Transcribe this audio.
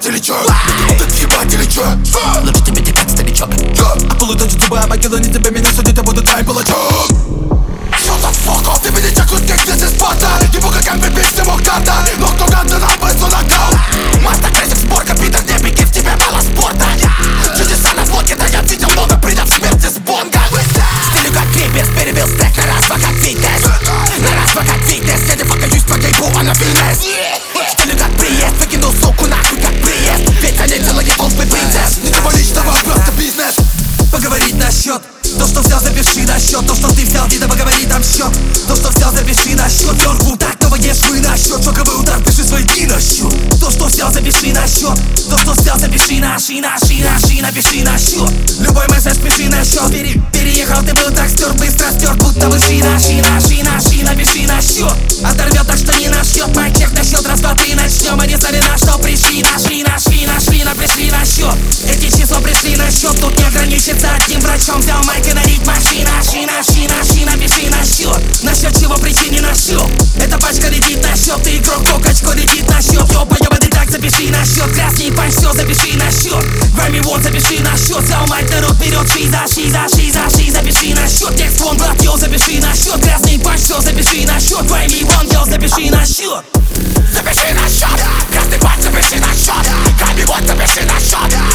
ебать или чё? Будут ебать или чё? Лучше тебе текать, старичок. Акулы точат зубы, а Македоне тебя меня судит, я буду твоим палачом. Shut the fuck off, ты меня чекнут, как здесь из спорта. Ебу как MVP, не мог карта. Но кто гадно нам быстро нокдаун. Маста кресик, сборка, питер, не беги, в тебе мало спорта. Чудеса на влоге, да я видел много придав смерти с бонга. Стилю как крипес, перебил стек на раз, как фитнес. На раз, как фитнес, я не покажусь по гейбу, а на фитнес. Стилю как приезд, выкинул суку нахуй, как приезд. Ведь они делали толпы принцесс. Ничего личного, просто бизнес. Поговорить насчет то, что взял, запиши на счет. То, что ты взял, не поговори там счет. То, что взял, запиши на счет. Дёргу так, то ешь вы на счет. Шоковый удар, пиши свои дни на счет. То, что взял, запиши на счет. То, что взял, запиши на напиши на счет. Любой месседж пиши на счет. Переехал, ты был так стёр, быстро стёр, будто бы шина, напиши на счет. Оторвет так, что не на счет. Мой чек на счет, раз, два, три, начнем. Они знали, на что пришли, пришли на счет. Эти числа пришли на счет. Тут не ограничится одним врачом. Взял майк и нарить машина, пиши на счет. Насчет чего причине на счет. Эта пачка летит на счет. Ты игрок, только очко летит на счет. Ёбаный так, запиши на счет. Красный панч, все, запиши на счет. Грамми вон, запиши на счет. Взял майк, народ вперед, шиза, запиши на счет. Текст вон, брат, йо, запиши на счет. Красный панч, все, запиши на счет. Грамми вон, йо, запиши на счет. Запиши на счет. Красный панч, запиши на счет. Грамми вон, запиши на счет.